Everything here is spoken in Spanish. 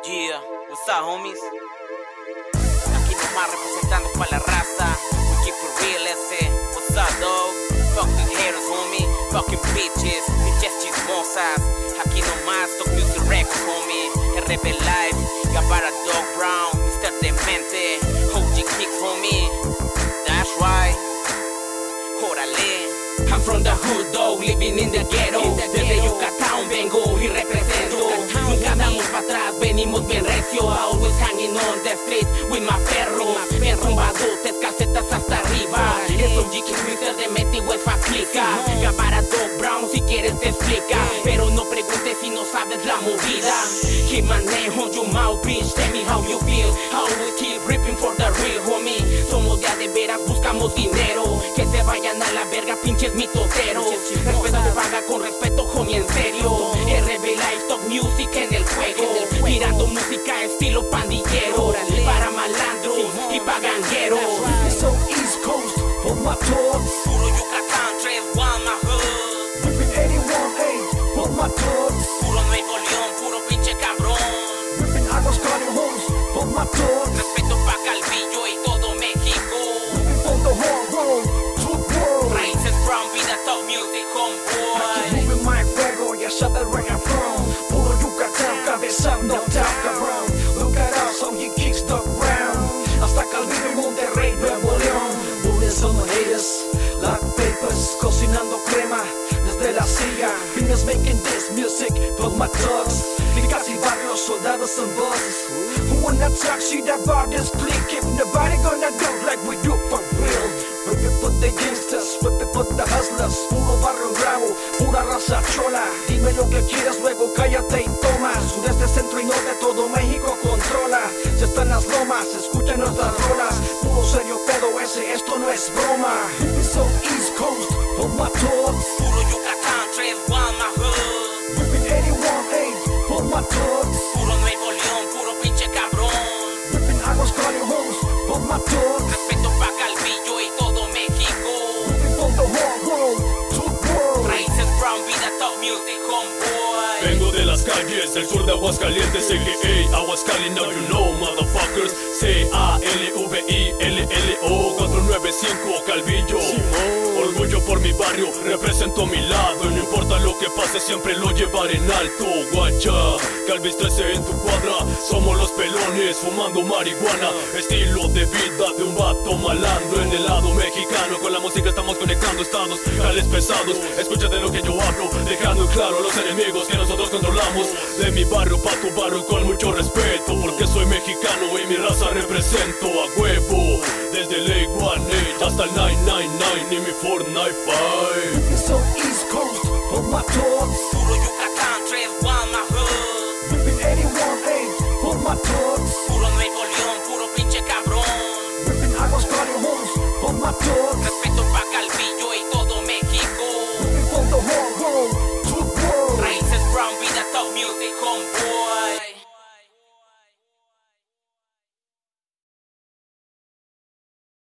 Yeah, what's up, homies? Aquí nomás representando pa' la raza. We keep it real, ese. What's up, dog? Fuck the haters, homie. Fucking bitches, bitches chismosas. Aquí nomás, Talk Music Records, homie. RB Live, Gabara Dog Brown, Mr. Demente, OG Kicks, homie. That's right. Órale. I'm from the hood, dog, living in the ghetto. Desde Yucatán vengo y represento. Nunca damos para atrás, venimos bien recio. Always hanging on the street with my perros. Bien rumbadotes, calcetas hasta arriba. Es un G-King, Mr. Demente y West Faplica. Gabara Dog Brown, si quieres te explica. Pero no preguntes si no sabes la movida. Keep my name on your mouth, bitch. Tell me how you feel. I always keep ripping for the real, homie. Somos de veras, buscamos dinero. Que se vayan a la verga, pinches mitoteros. Respeto se paga con respeto, homie, en serio. RB Live, Talk Music en el juego. Tirando música estilo pandillero. Para malandros y pa' gangueros. So East Coast, for my dogs. Puro Yucatán, 3-1, my hood. Ripping 81-8, for my dogs. Puro Nuevo León, puro pinche cabrón. Ripping Aguas California, for my dogs. Respeto pa' Calvillo y todo México. Ripping from the whole world, to the world. Raíces Brown, vida Talk Music, I homeboy. keep moving my fuego, ya sabes where I'm from. Puro Yucatán, cabeza, no doubt, cabrón. Look at us, how you kicks the ground. Hasta Calvillo y Monterrey, Nuevo León. Bullets on the haters, like papers, cocinando crema desde la silla. Fingers making this music for my dogs. Clicas y barrios, soldados and bosses. Who wanna talk shit about this clique? If nobody gonna do like we do for real. Rip it for the gangsters, rip it for the hustlers. Puro barrio bravo, pura raza chola. Dime lo que quieras, luego cállate y toma. Sureste, centro y norte, todo México controla. Si están las lomas, escuchen nuestras rolas. Puro serio pedo ese, esto no es broma. Ripping so East Coast, for my dogs. Puro Yucatán, 3-1, my hood. Ripping 81-8, for my dogs. Puro Nuevo León, puro pinche cabrón. Ripping Aguas California, for my dogs. Respeto pa' Calvillo y todo México. Ripping from the whole world, to the world. Raíces Brown, vida Talk Music, homeboy. Vengo de las calles del sur de Aguascalientes, a.k.a. Aguascali, now you know, motherfuckers. C-A-L-V-I-L-L-O 495 Calvillo. Orgullo por mi barrio, represento mi lado. Y no importa lo que pase, siempre lo llevaré en alto. Guacha, Calvis 13 en tu cuadra. Somos los pelones, fumando marihuana. Estilo de vida de un vato malandro. En el lado mexicano, con la música estamos conectando estados. Jales pesados, escucha de lo que yo hablo. Dejando claro a los enemigos que nosotros controlamos. De mi barrio pa' tu barrio con mucho respeto. Porque soy mexicano y mi raza represento a huevo. Desde el 818 hasta el 999 y mi 495. Ripping so East Coast, for my dogs. Puro Yucatán, 3-1, my hood. Ripping 81-8, for my dogs. Puro Nuevo León, puro pinche cabrón. Ripping Aguas California, for my dogs.